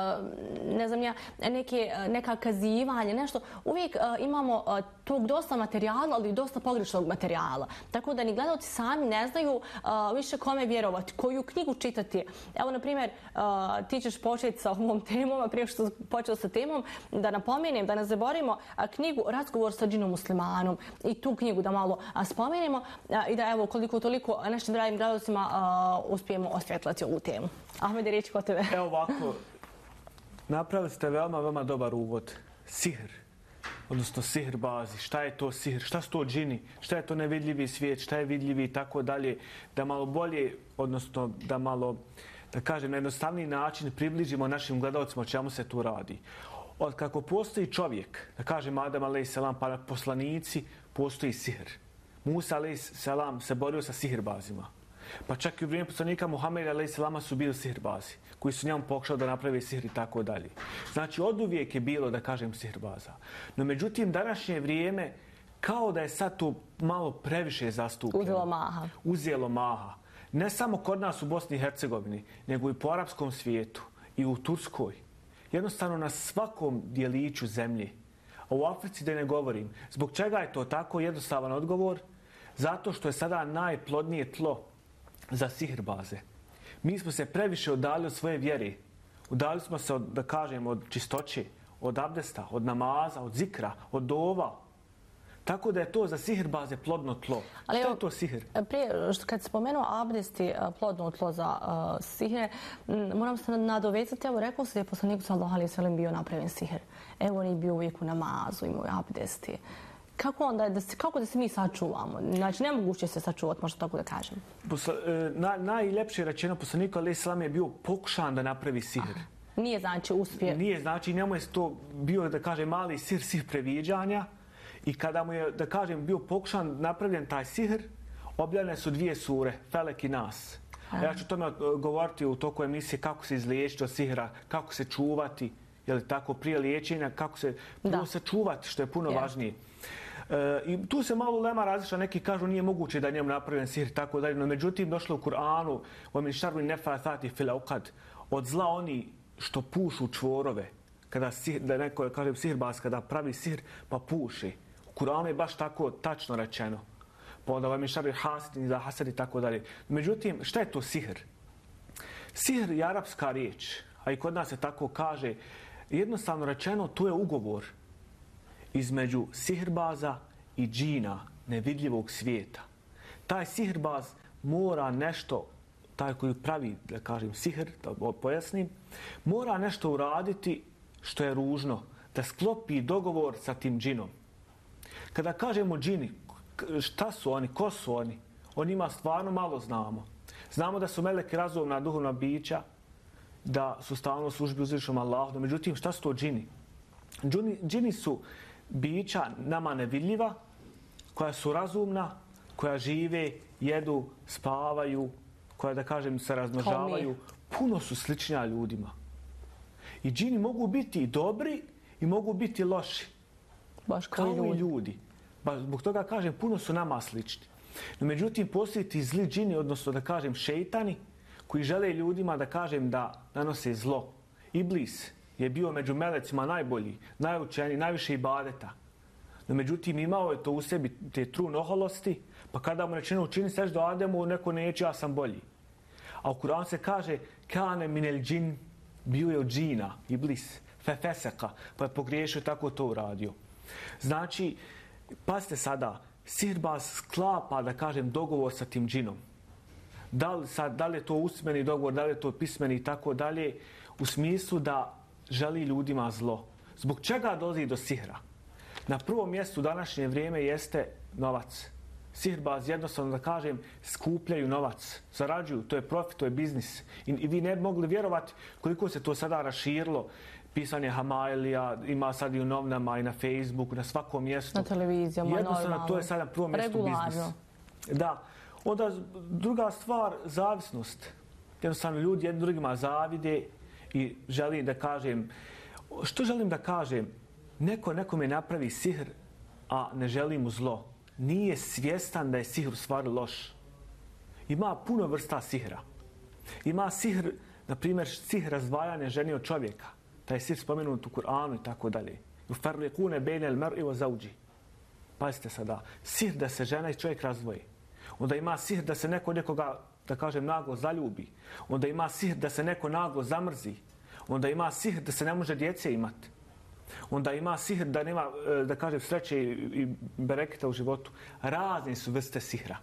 ne znam ja, neke, neka kazivanje, nešto. Uvijek uh, imamo uh, tog dosta materijala, ali i dosta pogrešnog materijala. Tako da ni gledalci sami ne znaju uh, više kome vjerovati, koju knjigu čitati. Evo, na primjer, uh, ti ćeš početi sa ovom temom, a prije što počeo sa temom, da napomenem, da ne zaboravimo uh, knjigu Razgovor sa džinom muslimanom i tu knjigu da malo uh, spomenemo uh, i da evo koliko toliko našim dragim gledalcima uh, uspijemo osvjetlati ovu temu. Ahmede, riječ kod tebe. Evo ovako, napravili ste veoma, veoma dobar uvod. Sihr, odnosno sihr bazi. Šta je to sihr? Šta su to džini? Šta je to nevidljivi svijet? Šta je vidljivi i tako dalje? Da malo bolje, odnosno da malo, da kažem, na jednostavniji način približimo našim gledalcima o čemu se tu radi. Od kako postoji čovjek, da kažem Adam a.s. pa poslanici, postoji sihr. Musa a.s. se borio sa sihrbazima. Pa čak i u vrijeme poslanika Muhameda a.s. su bili sihirbazi, koji su njemu pokušali da naprave sihr i tako dalje. Znači, od uvijek je bilo, da kažem, sihirbaza. No, međutim, današnje vrijeme, kao da je sad to malo previše zastupljeno. Uzelo maha. Uzelo maha. Ne samo kod nas u Bosni i Hercegovini, nego i po arapskom svijetu i u Turskoj. Jednostavno na svakom dijeliću zemlje. A u Africi da ne govorim. Zbog čega je to tako? Jednostavan odgovor. Zato što je sada najplodnije tlo za sihirbaze. Mi smo se previše udali od svoje vjere. Udali smo se, od, da kažem, od čistoće, od abdesta, od namaza, od zikra, od dova. Tako da je to za sihirbaze plodno tlo. Ali što je to sihr? Prije, kad spomenuo abdest i plodno tlo za uh, sihre, moram se nadovezati, evo rekao se da je poslanik sallallahu alejhi ve sellem bio napravljen sihr. Evo on je bio uvijek u namazu, imao abdesti. Kako onda, da se, kako da se mi sačuvamo? Znači, nemoguće se sačuvati, možda tako da kažem. Posla, na, najljepše rečeno, poslanik alejhi selam je bio pokušan da napravi sihr. Aha. Nije znači uspije. Nije znači, njemu je to bio, da kažem, mali sihr, sihr previđanja. I kada mu je, da kažem, bio pokušan napravljen taj sihr, objavljene su dvije sure, Felek i Nas. Aha. Ja ću tome govoriti u toku emisije kako se izliječiti od sihra, kako se čuvati, je li tako, prije liječenja, kako se puno se čuvati, što je puno yeah. važnije. E, I tu se malo lema različa, neki kažu nije moguće da je njemu napravljen sihr, tako dalje, no međutim došlo u Kur'anu, o min šarri nefathati fil uqad, od zla oni što pušu čvorove, kada sihr, da neko kaže sihirbaz, kada pravi sihr pa puši. U Kur'anu je baš tako tačno rečeno. Pa onda o min šarri hasidin iza hasad i tako dalje. Međutim, šta je to sihr? Sihr je arapska riječ, a i kod nas se tako kaže, jednostavno rečeno, to je ugovor između sihirbaza i džina nevidljivog svijeta. Taj sihirbaz mora nešto, taj koji pravi, da kažem, sihr, da pojasnim, mora nešto uraditi što je ružno, da sklopi dogovor sa tim džinom. Kada kažemo džini, šta su oni, ko su oni, o njima stvarno malo znamo. Znamo da su meleki razumna duhovna bića, da su stalno u službi uzvišenom Allahu. Međutim, šta su to džini? Džini, džini su bića nama nevidljiva, koja su razumna, koja žive, jedu, spavaju, koja, da kažem, se razmnožavaju. Puno su sličnija ljudima. I džini mogu biti i dobri i mogu biti loši. Baš kao ljudi. i ljudi. Ba, zbog toga kažem, puno su nama slični. No, međutim, postoji ti zli džini, odnosno da kažem šejtani, koji žele ljudima da kažem da nanose zlo. Iblis je bio među melecima najbolji, najučeniji, najviše ibadeta. No, međutim, imao je to u sebi, te trun oholosti, pa kada mu rečeno učini seždu Ademu, neko neće, ja sam bolji. A u Kur'anu se kaže, kane minel džin, bio je od džina, Iblis, fefeseka, pa je pogriješio, tako to uradio. Znači, pazite sada, sihirbaz sklapa, da kažem, dogovor sa tim džinom. Da li, sad, da li je to usmeni dogovor, da li je to pismeni i tako dalje, u smislu da želi ljudima zlo. Zbog čega dolazi do sihra? Na prvom mjestu u današnje vrijeme jeste novac. Sihirbaz, jednostavno da kažem, skupljaju novac, zarađuju, to je profit, to je biznis. I, i vi ne bi mogli vjerovati koliko se to sada raširilo. Pisanje Hamailija, ima sad i u novinama i na Facebooku, na svakom mjestu. Na televizijama, jednostavno, normalno. to je sada na prvom mjestu biznis. Da. Onda druga stvar, zavisnost. Jednostavno ljudi jednim drugima zavide i želim da kažem, što želim da kažem? Neko nekome napravi sihr, a ne želi mu zlo. Nije svjestan da je sihr u stvari loš. Ima puno vrsta sihra. Ima sihr, na primjer, sihr razdvajanja žene od čovjeka. Taj sihr spomenut u Kur'anu i tako dalje. Yufarriqune bejne al-mar'i wa zawji. Pazite sada, sihr da se žena i čovjek razdvoji. Onda ima sihr da se neko nekoga, da kažem, naglo zaljubi. Onda ima sihr da se neko naglo zamrzi. Onda ima sihr da se ne može djece imati. Onda ima sihr da nema, da kažem, sreće i bereketa u životu. Razne su vrste sihra.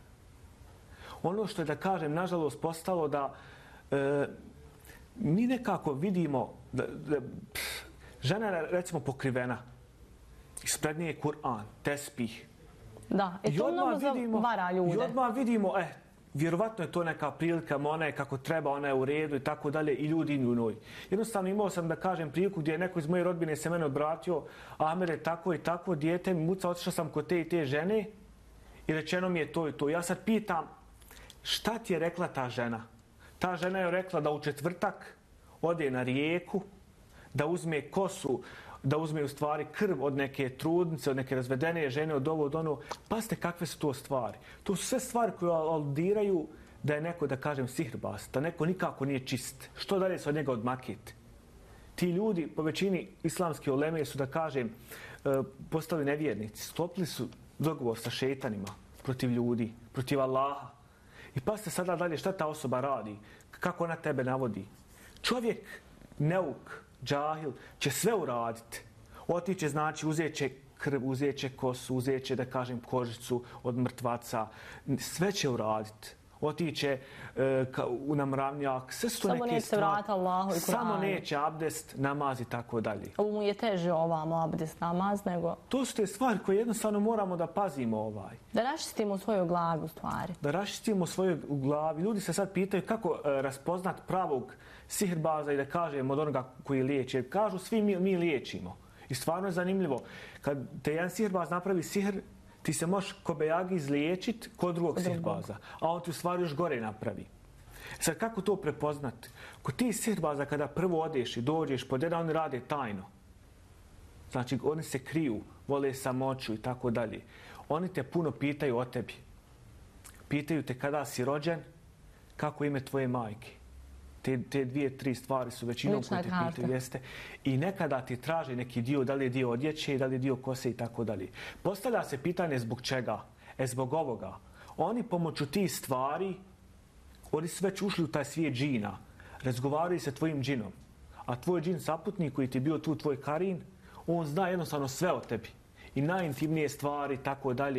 Ono što je, da kažem, nažalost postalo da e, mi nekako vidimo da, da pff, žena je, recimo, pokrivena. Ispred nje je Kur'an, tespih. Da, i to mnogo zavara ljude. I odmah vidimo, eh, vjerovatno je to neka prilika, ona je kako treba, ona je u redu i tako dalje i ljudi idu u njoj. Jednostavno imao sam, da kažem, priliku gdje je neko iz moje rodbine se mene obratio, Ahmed je tako i tako, dijete mi muca, otišao sam kod te i te žene i rečeno mi je to i to. Ja sad pitam, šta ti je rekla ta žena? Ta žena je rekla da u četvrtak ode na rijeku, da uzme kosu, da uzme u stvari krv od neke trudnice, od neke razvedene žene, od ovo, od ono. Pazite kakve su to stvari. To su sve stvari koje aludiraju da je neko, da kažem, sihirbaz, da neko nikako nije čist. Što dalje se od njega odmakiti? Ti ljudi, po većini islamske uleme, su, da kažem, postali nevjernici. Sklopili su dogovor sa šeitanima protiv ljudi, protiv Allaha. I pazite sada dalje šta ta osoba radi, kako ona tebe navodi. Čovjek, neuk, džahil, će sve uraditi. Otiće, znači, uzet će krv, uzet će kosu, uzet će, da kažem, kožicu od mrtvaca. Sve će uraditi. Otiće e, ka, u namravnjak. Sve su to samo neke stvari. Vrata Allahu i samo neće abdest, namaz i tako dalje. Ovo mu je teže ovamo abdest, namaz, nego... To su te stvari koje jednostavno moramo da pazimo ovaj. Da raščistimo svoju glavu stvari. Da raščistimo svoju glavu. Ljudi se sad pitaju kako e, raspoznat pravog sihirbaza i da kažem od onoga koji liječi. Jer kažu svi mi, mi liječimo. I stvarno je zanimljivo. Kad te jedan sihirbaz napravi sihr, ti se možeš ko bejagi izliječiti kod drugog kod sihirbaza. A on ti u stvari još gore napravi. Sad kako to prepoznati? Kod ti sihirbaza kada prvo odeš i dođeš pod jedan, oni rade tajno. Znači oni se kriju, vole samoću i tako dalje. Oni te puno pitaju o tebi. Pitaju te kada si rođen, kako ime tvoje majke. Te, te dvije, tri stvari su većinom koje te pitaju, jeste. I nekada ti traže neki dio, da li je dio odjeće, da li je dio kose i tako dalje. Postavlja se pitanje zbog čega? E zbog ovoga. Oni pomoću tih stvari, oni su već ušli u taj svijet džina. Razgovaraju sa tvojim džinom. A tvoj džin saputnik koji ti je bio tu, tvoj karin, on zna jednostavno sve o tebi. I najintimnije stvari, tako dalje.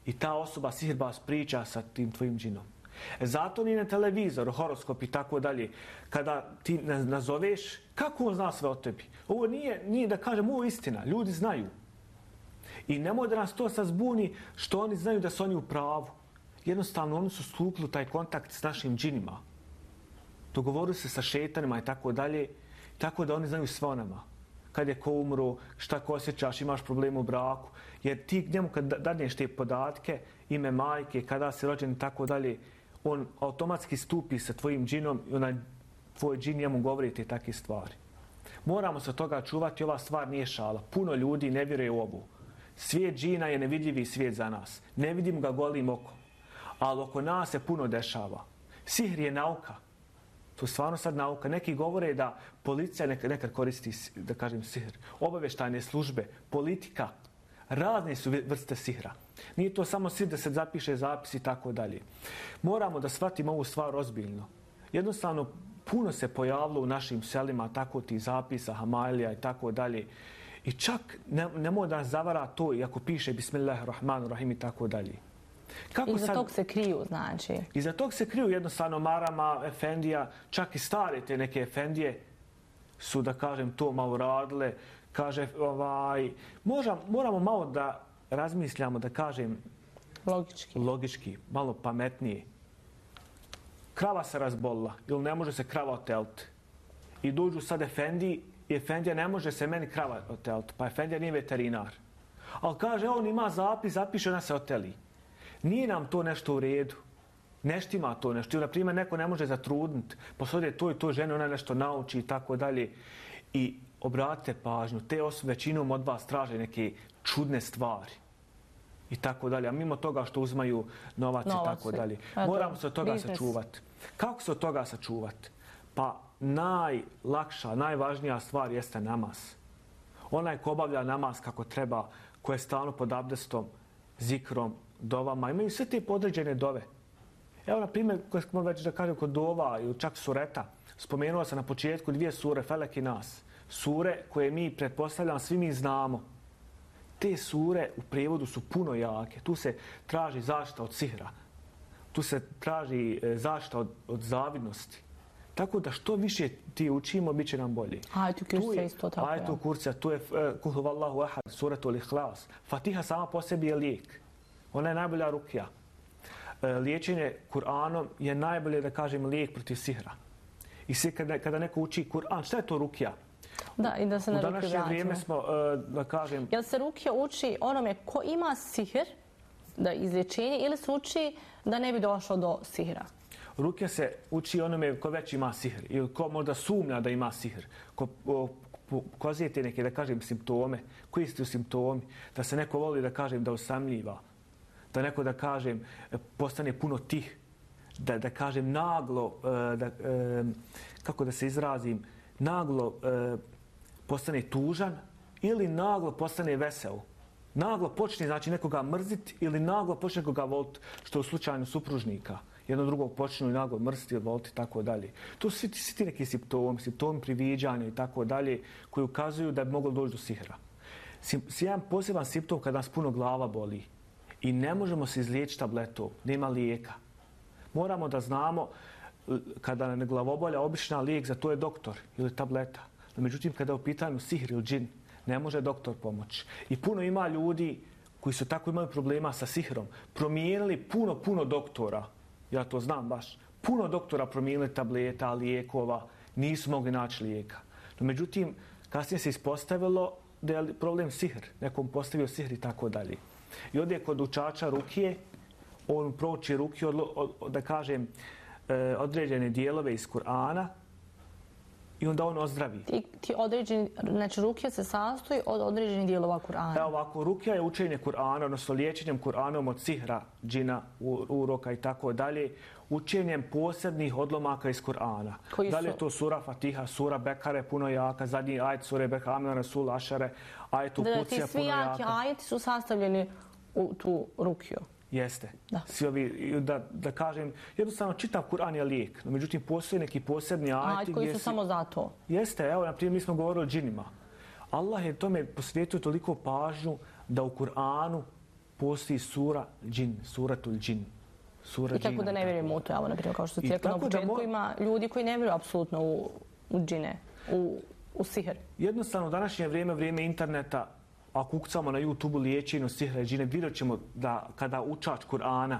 I ta osoba sihirbaz priča sa tim tvojim džinom. E zato ni na televizor, horoskop i tako dalje, kada ti nazoveš, kako on zna sve o tebi? Ovo nije, nije da kažem, ovo je istina, ljudi znaju. I nemoj da nas to sad zbuni što oni znaju da su oni u pravu. Jednostavno, oni su stupili taj kontakt s našim džinima. Dogovorili se sa šetanima i tako dalje, tako da oni znaju sve o nama. Kad je ko umro, šta ko osjećaš, imaš problem u braku. Jer ti njemu kad dadneš te podatke, ime majke, kada si rođen i tako dalje, on automatski stupi sa tvojim džinom i onaj tvoj džin njemu govori te takve stvari. Moramo se toga čuvati, ova stvar nije šala. Puno ljudi ne vjeruje u ovu. Svijet džina je nevidljivi svijet za nas. Ne vidim ga golim okom. Ali oko nas se puno dešava. Sihr je nauka. To je stvarno sad nauka. Neki govore da policija nekad, nekad koristi, da kažem, sihr. Obavještajne službe, politika, razne su vrste sihra. Nije to samo sihr da se zapiše zapis i tako dalje. Moramo da shvatimo ovu stvar ozbiljno. Jednostavno, puno se pojavilo u našim selima tako tih zapisa, hamailija i tako dalje. I čak ne, nemoj da nas zavara to i ako piše Bismillahirrahmanirrahim i tako dalje. Kako Iza sad, tog se kriju, znači? Iza tog se kriju jednostavno marama, efendija, čak i stare te neke efendije su, da kažem, to malo radile. Kaže, ovaj, možda, moramo malo da razmišljamo, da kažem, logički, logički malo pametnije. Krava se razbolila ili ne može se krava oteliti. I dođu sad efendiji i efendija ne može se meni krava oteliti, pa efendija nije veterinar. Ali kaže, on ima zapis, zapiše, ona se oteli. Nije nam to nešto u redu. Nešto ima to nešto. Ili, na primjer, neko ne može zatrudniti. Posljede toj, toj žene, ona nešto nauči i tako dalje. I obratite pažnju, te osobe većinom od vas traže neke čudne stvari. I tako dalje. A mimo toga što uzmaju novac, novac i tako dalje. Moramo se od toga business. sačuvati. Kako se od toga sačuvati? Pa najlakša, najvažnija stvar jeste namaz. Onaj ko obavlja namaz kako treba, ko je stalno pod abdestom, zikrom, dovama, imaju sve te podređene dove. Evo, na primjer, koje smo već da kažem kod dova ili čak sureta, spomenuo sam na početku dvije sure, Felek i Nas. Sure koje mi, pretpostavljam, svi mi znamo. Te sure u prijevodu su puno jake. Tu se traži zaštita od sihra. Tu se traži zaštita od, od zavidnosti. Tako da što više ti učimo, bit će nam bolje. Ajetu kurcija isto tako. Ajetu kurcija, tu je Kul huvallahu ahad, suratul ihlas. Fatiha sama po sebi je lijek. Ona je najbolja rukija. Liječenje Kur'anom je najbolje, da kažem, lijek protiv sihra. I sve kada, kada neko uči Kur'an, šta je to rukija? Da, i da se na rukiju vratimo. U današnje vrijeme smo, da kažem... Jel se rukija uči onome ko ima sihr, da izlječenje, ili se uči da ne bi došlo do sihra? Rukija se uči onome ko već ima sihr ili ko možda sumnja da ima sihr. Ko pokazuje te neke, da kažem, simptome. Koji su simptomi? Da se neko voli, da kažem, da osamljiva. Da neko, da kažem, postane puno tih. Da, da kažem, naglo, da, kako da se izrazim, naglo postane tužan ili naglo postane vesel. Naglo počne, znači, nekoga mrziti ili naglo počne nekoga voliti, što u slučaju supružnika. Jedno drugog počnu i naglo mrziti ili voliti, tako dalje. To su svi, svi ti neki simptomi, simptomi priviđanja i tako dalje, koji ukazuju da bi moglo doći do sihra. Jedan poseban simptom kada nas puno glava boli i ne možemo se izliječiti tabletom, nema lijeka. Moramo da znamo kada nam glavobolja, obična lijek za to je doktor ili tableta. No, međutim, kada je u pitanju sihr ili džin, ne može doktor pomoći. I puno ima ljudi koji su tako imali problema sa sihrom, promijenili puno, puno doktora. Ja to znam baš. Puno doktora promijenili tableta, lijekova, nisu mogli naći lijeka. No, međutim, kasnije se ispostavilo da je problem sihr. Nekom postavio sihr i tako dalje. I ovdje kod učača rukije, on prouči rukiju, od, od, da kažem, određene dijelove iz Kur'ana i onda on ozdravi. Ti, ti određeni, znači rukija se sastoji od određenih dijelova Kur'ana. Evo ovako, rukija je učenje Kur'ana, odnosno liječenjem Kur'anom od sihra, džina, uroka i tako dalje, učenjem posebnih odlomaka iz Kur'ana. Da li je to sura Fatiha, sura Bekare, puno jaka, zadnji ajet sure Bekare, Amna Rasul, Ašare, ajetu Kucija, puno jaka. Da, ti svi jaki ajeti su sastavljeni u tu rukiju. Jeste. Da. Svi ovi, da, da kažem, jednostavno čitav Kur'an je lijek. No, međutim, postoje neki posebni ajeti. Ajeti koji su si... samo za to. Jeste, evo, na primjer, mi smo govorili o džinima. Allah je tome posvijetio toliko pažnju da u Kur'anu postoji sura džin, suratul džin. Sura I kako džina, da ne vjerujemo u to, evo, na primjer, kao što ti rekao na početku, mo... ima ljudi koji ne vjeruju apsolutno u, u džine, u, u sihr. Jednostavno, u današnje vrijeme, vrijeme interneta, ako ukucamo na YouTube-u liječenju sihra i džine, vidjet ćemo da kada učač Kur'ana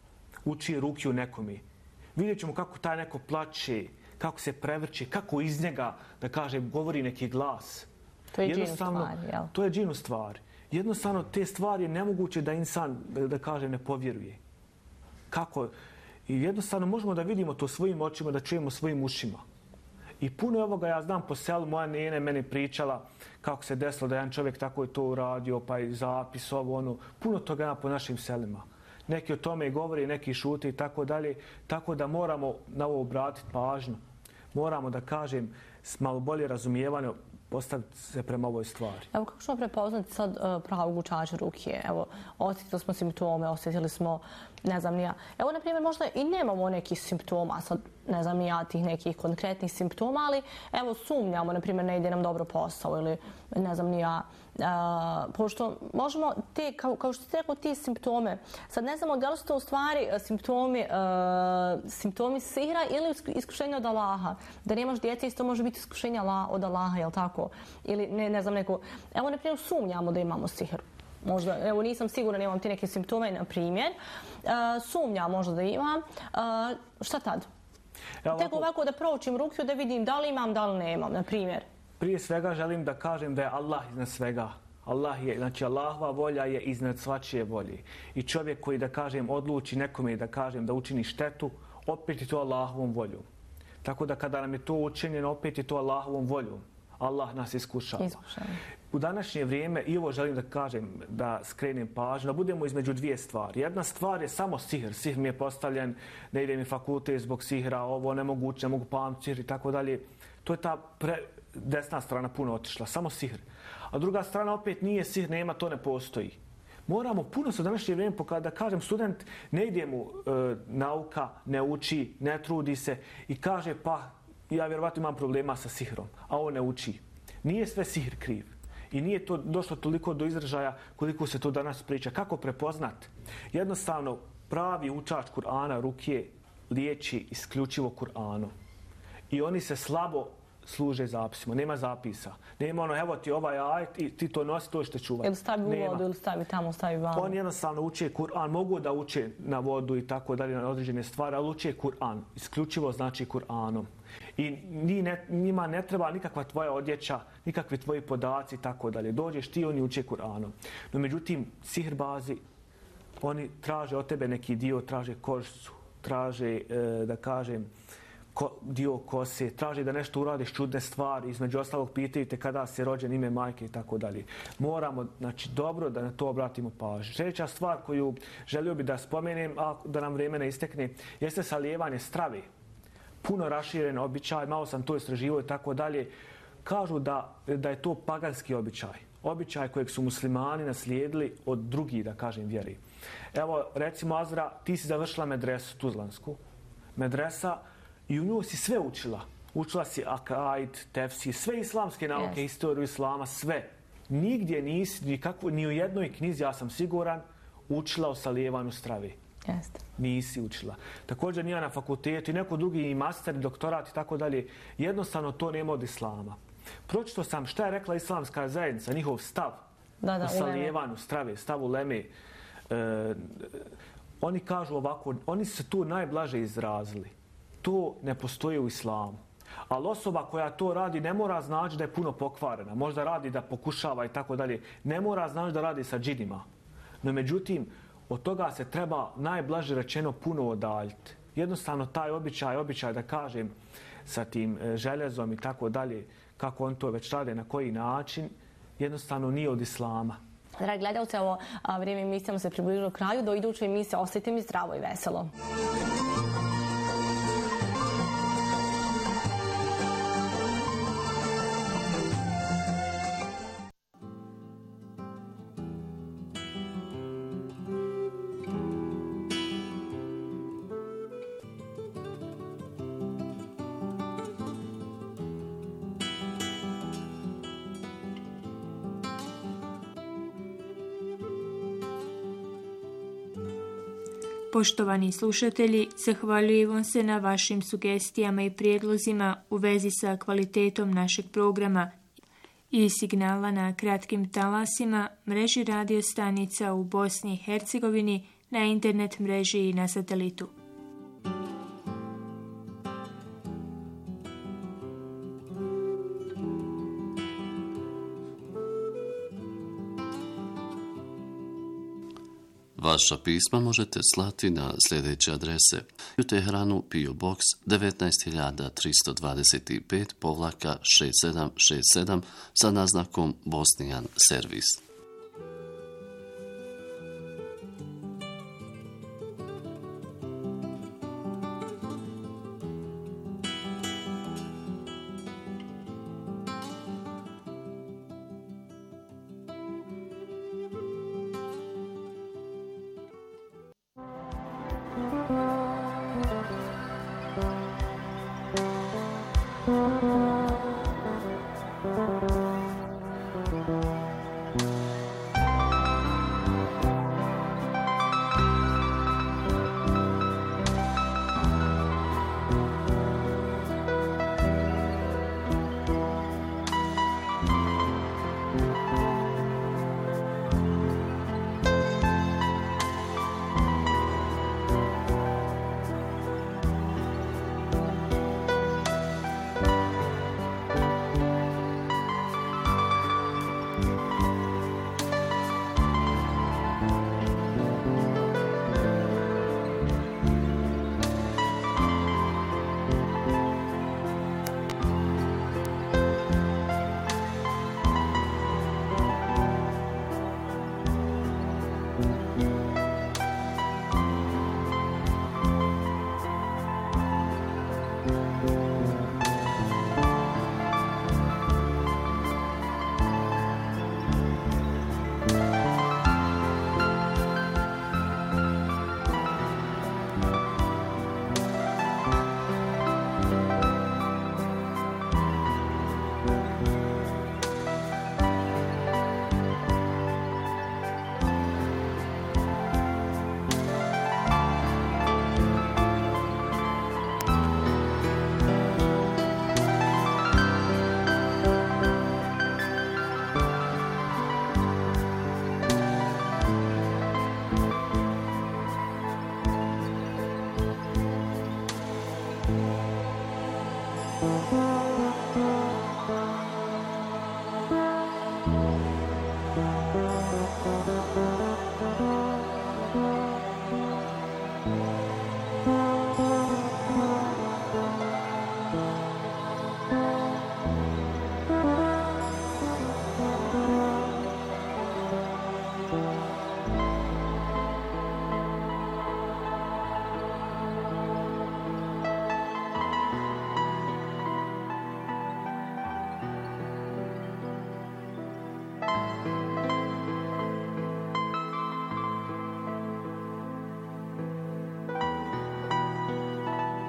uči ruki u nekome, vidjet ćemo kako taj neko plače, kako se prevrće, kako iz njega, da kaže, govori neki glas. To je džinu stvari, jel? To je džinu stvari. Jednostavno, te stvari je nemoguće da insan, da kaže, ne povjeruje. Kako? I jednostavno možemo da vidimo to svojim očima, da čujemo svojim ušima. I puno ovoga ja znam po selu, moja nene meni pričala kako se desilo da jedan čovjek tako je to uradio, pa i zapis, ovo, ono. Puno toga ima po našim selima. Neki o tome govori, neki šute i tako dalje. Tako da moramo na ovo obratiti pažnju. Moramo da kažem s malo bolje razumijevanje postaviti se prema ovoj stvari. Evo, kako ćemo prepoznati sad uh, pravog učača rukije? Evo, osjetili smo simptome, osjetili smo, ne znam, nija. Evo, na primjer, možda i nemamo nekih simptoma, sad ne znam ja tih nekih konkretnih simptoma, ali evo, sumnjamo, na primjer, ne ide nam dobro posao ili ne znam nija. Uh, pošto možemo te, kao, kao što ti rekao, ti simptome, sad ne znamo da li su to u stvari simptomi, uh, simptomi sihra ili iskušenja od Allaha. Da nemaš djece, isto može biti iskušenja od Allaha, jel tako? Ili ne, ne znam, neko... Evo, na primjer, sumnjamo da imamo sihr. Možda, evo, nisam sigurna, nemam ti neke simptome, na primjer. Uh, sumnjam možda da imam. Uh, šta tad? Evo, Tek ovako da proučim rukiju da vidim da li imam, da li nemam, na primjer. Prije svega želim da kažem da je Allah iznad svega. Allah je, znači Allahova volja je iznad svačije volje. I čovjek koji, da kažem, odluči nekome da kažem da učini štetu, opet je to Allahovom voljom. Tako da kada nam je to učinjeno, opet je to Allahovom voljom. Allah nas iskušava. Iskušava. U današnje vrijeme, i ovo želim da kažem, da skrenem pažnju, da budemo između dvije stvari. Jedna stvar je samo sihr. Sihr mi je postavljen, ne ide mi fakultet zbog sihra, ovo nemoguće, ne mogu pamtiti sihr i tako dalje. To je ta pre... desna strana puno otišla, samo sihr. A druga strana opet nije sihr, nema, to ne postoji. Moramo puno se u današnje vrijeme, da kažem, student ne ide mu e, nauka, ne uči, ne trudi se i kaže pa ja vjerovatno imam problema sa sihrom, a on ne uči. Nije sve sihr kriv. I nije to došlo toliko do izražaja koliko se to danas priča. Kako prepoznat? Jednostavno, pravi učač Kur'ana rukije liječi isključivo Kur'anom. I oni se slabo služe zapisima. Nema zapisa. Nema ono, evo ti ovaj ajet i ti to nosi, to što čuvati. Ili stavi u vodu, ili stavi tamo, stavi vamo. Oni jednostavno uče Kur'an. Mogu da uče na vodu i tako dalje, na određene stvari, ali uče Kur'an. Isključivo znači Kur'anom. I ne, njima ne treba nikakva tvoja odjeća, nikakvi tvoji podaci i tako dalje. Dođeš ti, oni uče Kur'anom. No međutim, sihrbazi, oni traže od tebe neki dio, traže kožicu, traže, e, da kažem, Ko, dio kose, traži da nešto uradiš čudne stvari, između ostalog pitaju te kada si rođen, ime majke i tako dalje. Moramo, znači, dobro da na to obratimo pažnju. Sljedeća stvar koju želio bi da spomenem, a da nam vrijeme ne istekne, jeste salijevanje strave. Puno raširen običaj, malo sam to istraživao i tako dalje. Kažu da, da je to paganski običaj. Običaj kojeg su muslimani naslijedili od drugih, da kažem, vjeri. Evo, recimo, Azra, ti si završila medresu Tuzlansku. Medresa, i u nju si sve učila. Učila si akaid, tefsir, sve islamske nauke, yes. Historiju islama, sve. Nigdje nisi, nikakvo, ni u jednoj knjizi, ja sam siguran, učila o salijevanju strave. Yes. Nisi učila. Također nije na fakultetu i neko drugi i master, doktorat i tako dalje. Jednostavno to nema od islama. Pročito sam šta je rekla islamska zajednica, njihov stav da, da, o salijevanju strave, stav uleme. E, oni kažu ovako, oni su se tu najblaže izrazili. To ne postoji u islamu. Ali osoba koja to radi ne mora znači da je puno pokvarena. Možda radi da pokušava i tako dalje. Ne mora znači da radi sa džinima. No međutim, od toga se treba najblaže rečeno puno odaljiti. Jednostavno taj običaj, običaj da kažem sa tim željezom i tako dalje, kako on to već rade, na koji način, jednostavno nije od islama. Dragi gledalci, ovo vrijeme emisijama se približilo kraju. Do iduće emisije ostajte mi zdravo i veselo. Poštovani slušatelji, zahvaljujem vam se na vašim sugestijama i prijedlozima u vezi sa kvalitetom našeg programa i signala na kratkim talasima, mreži radio stanica u Bosni i Hercegovini, na internet mreži i na satelitu. Vaša pisma možete slati na sljedeće adrese: u Teheranu P O Box devetnaest hiljada tristo dvadeset pet šezdeset sedam šezdeset sedam sa naznakom Bosnijan servis.